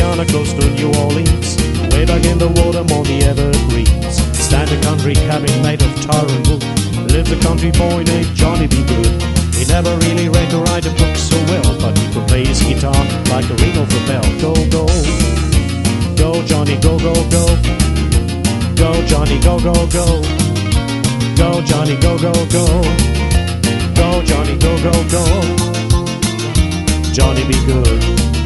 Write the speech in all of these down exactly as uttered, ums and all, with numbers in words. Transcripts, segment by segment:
Louisiana, close to New Orleans, way back in the Woodham on the Evergreens. Standard country cabin made of tar and wood. Lives a country boy named Johnny B. Good. He never really read or write a book so well, but he could play his guitar like a ring of a bell. Go, go, go Johnny, go, go, go. Go Johnny, go, go, go. Go Johnny, go, go, go. Go Johnny, go, go, go. Johnny B. Good.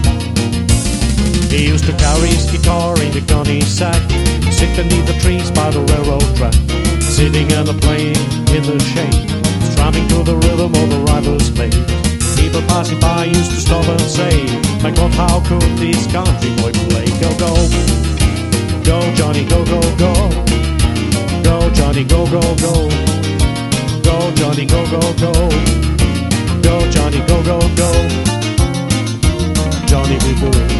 He used to carry his guitar in the gunny sack, sit beneath the trees by the railroad track, sitting and playing in the shade, strumming to the rhythm of the rival's play. People passing by used to stop and say, my God, how could this country boy play? Go, go, go Johnny, go, go, go. Go Johnny, go, go, go. Go Johnny, go, go, go. Go Johnny, go, go, go. Johnny B. Good.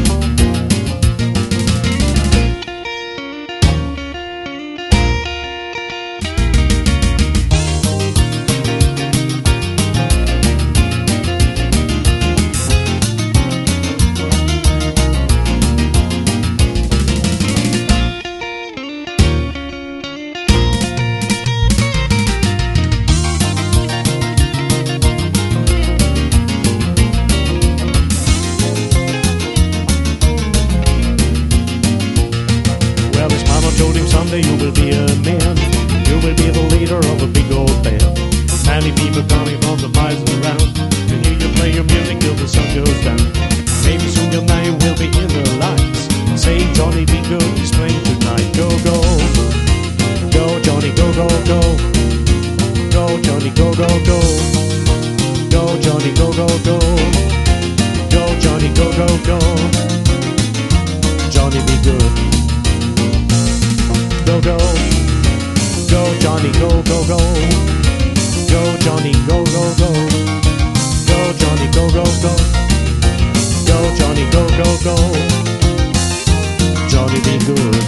Told him someday you will be a man, you will be the leader of a big old band. Many people coming from the miles around to hear you play your music till the sun goes down. Maybe soon your name will be in the lights, saying Johnny B. Good is playing tonight. Go, go, go Johnny, go, go, go. Go Johnny, go, go, go. Go Johnny, go, go, go. Go Johnny, go, go, go. Johnny B. Good. Go, go, go Johnny, go, go, go. Go Johnny, go, go, go. Go Johnny, go, go, go. Go Johnny, go, go, go. Johnny B. Good.